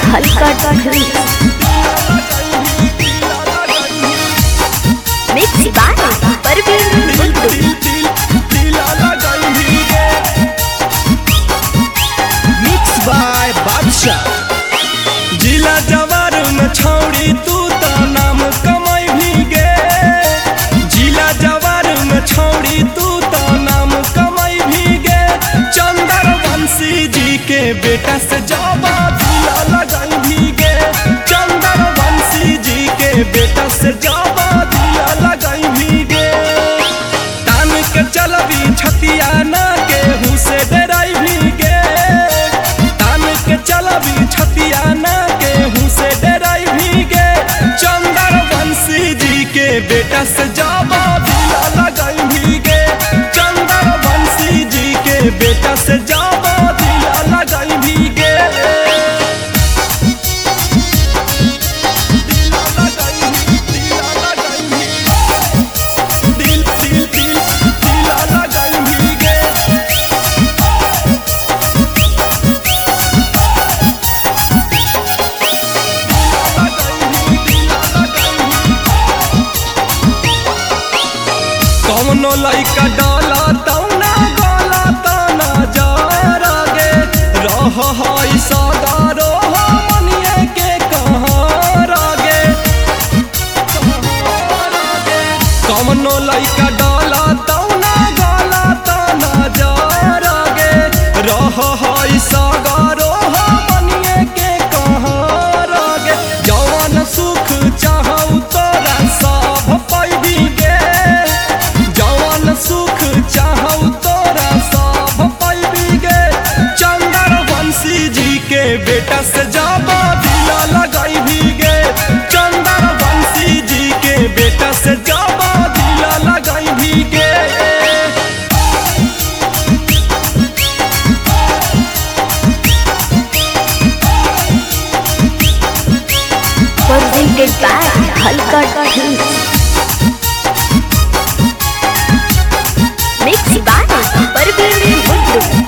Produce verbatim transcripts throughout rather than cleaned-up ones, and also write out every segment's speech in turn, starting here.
हल्का ढली mix by Parveen Buttu. Mix by Badshah. जिला जवार में छौड़ी तू तो नाम कमाई भी गे। जिला जवार में छौड़ी तू तो नाम कमाई भी गे। चंदर वंशी जी के बेटा से जावा दिया लगाई भी गे। चंदर वंशी जी के बेटा से जावा दिया लगाई भी गे। तान के चलबी छतिया ना केहू से डराई भी गे। तान के चलबी छतिया ना केहू से डराई भी गे। चंदर वंशी जी के बेटा से जावा दिया लगाई भी गे। चंदर वंशी जी के बेटा से जावा दिया लगाई भी गे। दिया लगाई भी, दिया लगाई भी। दिल दिल दिल दिया लगाई भी गे। कौनो लइका डाला तौना गाला तना जा गे। रह हई सदारो हो मनिए के कहाँ रागे। कौनो लइका डाला तौना गाला तना जा गे। रह हई सगारो हो मनिए के कहाँ रागे। जवान सुख चाहऊ तोरा सब पैबी गे। जवान सुख चाहऊ तोरा सब पैबी गे। चंदर वंशी जी के बेटा से जावा दिया लगाई भी गे। चंदर वंशी जी के बेटा से जावा दिया लगाई भी गे। प्रेजेंटेड बाय हल्का ढली मिक्स बाय परवीन बुट्टू।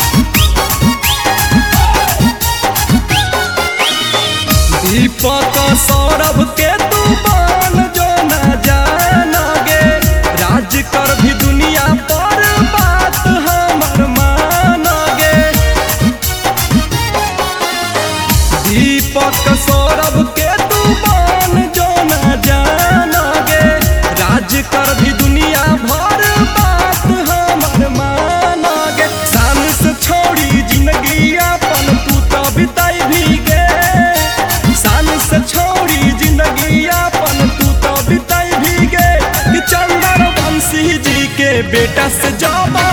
दीपक सौरभ के तू बान जो न जाना गे। राज कर भी दुनिया पर बात हमर माना गे। दीपक सौरभ के तू बान जो न जाना गे। राज कर भी दुनिया भर बात हमर माना गे। शान से छोड़ी जिंदगी अपन तू तो बिताई भी गे। शान से छोड़ी जिंदगी अपन तू तो बिताई भी गे। कि चंदर वंशी जी के बेटा से जावा